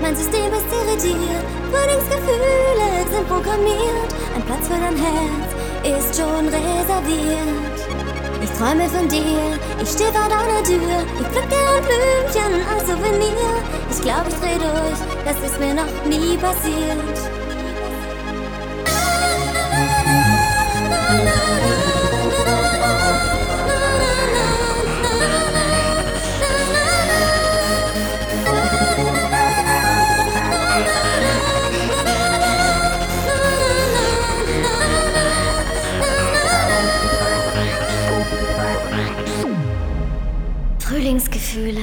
mein System ist irritiert. Frühlingsgefühle sind programmiert. Ein Platz für dein Herz ist schon reserviert. Ich träume von dir, ich stehe vor deiner Tür. Ich pflück dir ein Blümchen als Souvenir. Ich glaub, ich dreh durch, das ist mir noch nie passiert. Frühlingsgefühle.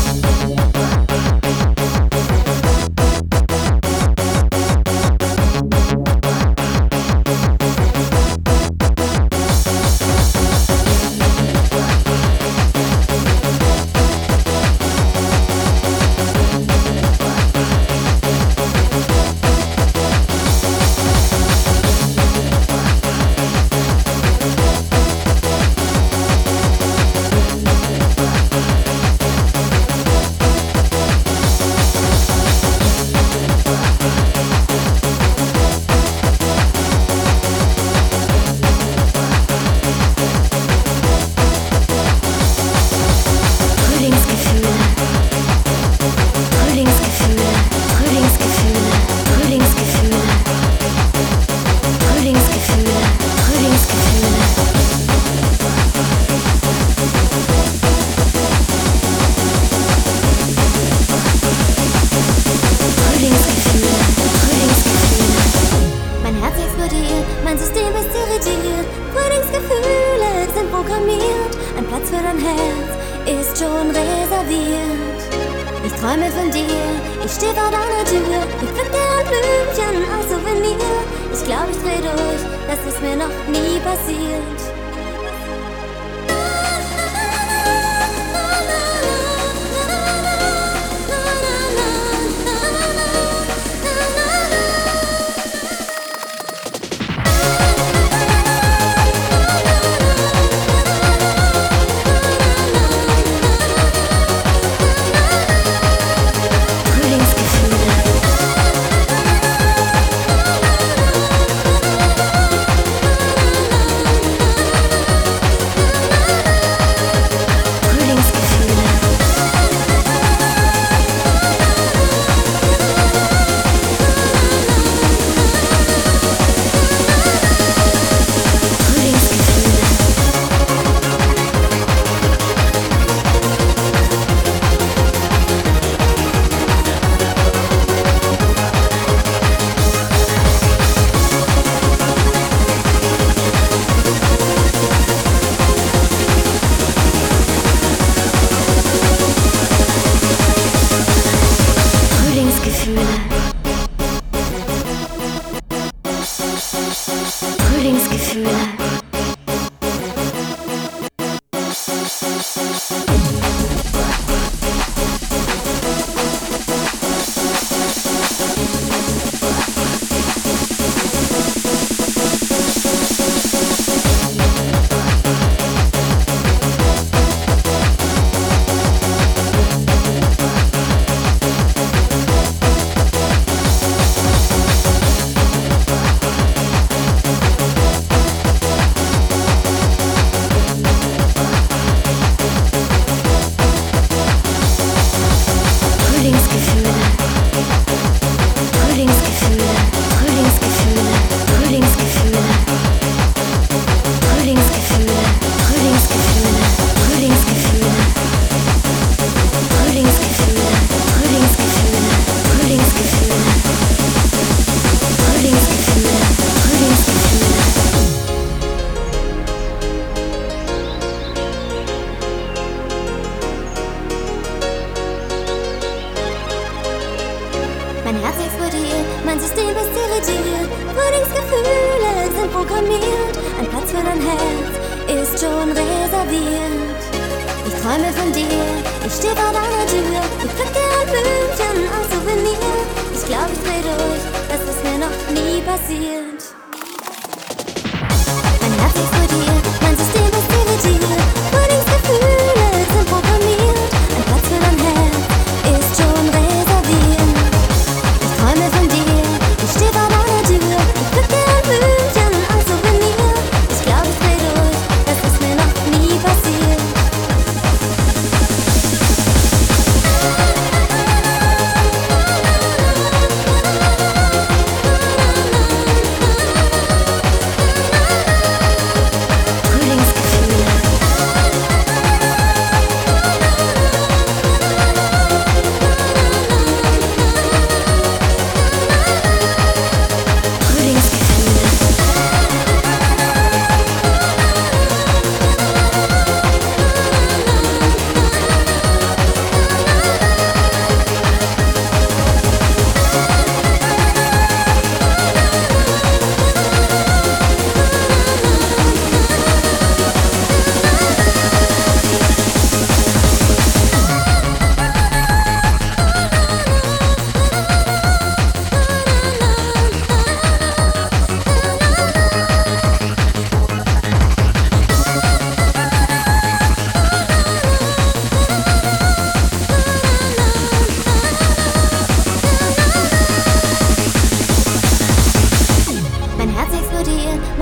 Mein System ist irritiert, Frühlingsgefühle sind programmiert. Ein Platz für dein Herz ist schon reserviert. Ich träume von dir, ich steh vor deiner Tür. Ich pflück dir ein Blümchen als Souvenir. Ich glaub, ich dreh durch, das ist mir noch nie passiert. Frühlingsgefühle. Mein Herz explodiert, mein System ist irritiert. Frühlingsgefühle sind programmiert. Ein Platz für dein Herz ist schon reserviert. Ich träume von dir, ich steh vor deiner Tür. Ich pflück dir ein Blümchen als Souvenir. Ich glaub, ich dreh durch, das ist mir noch nie passiert. Mein Herz explodiert, mein System ist irritiert. Frühlingsgefühle sind programmiert. Ein Platz für dein Herz ist schon reserviert.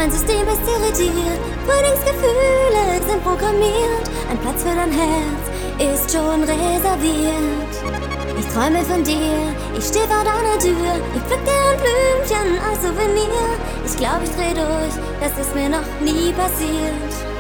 Mein System ist irritiert, Frühlingsgefühle sind programmiert. Ein Platz für dein Herz ist schon reserviert. Ich träume von dir, ich steh vor deiner Tür. Ich pflück dir ein Blümchen als Souvenir. Ich glaub, ich dreh durch, das ist mir noch nie passiert.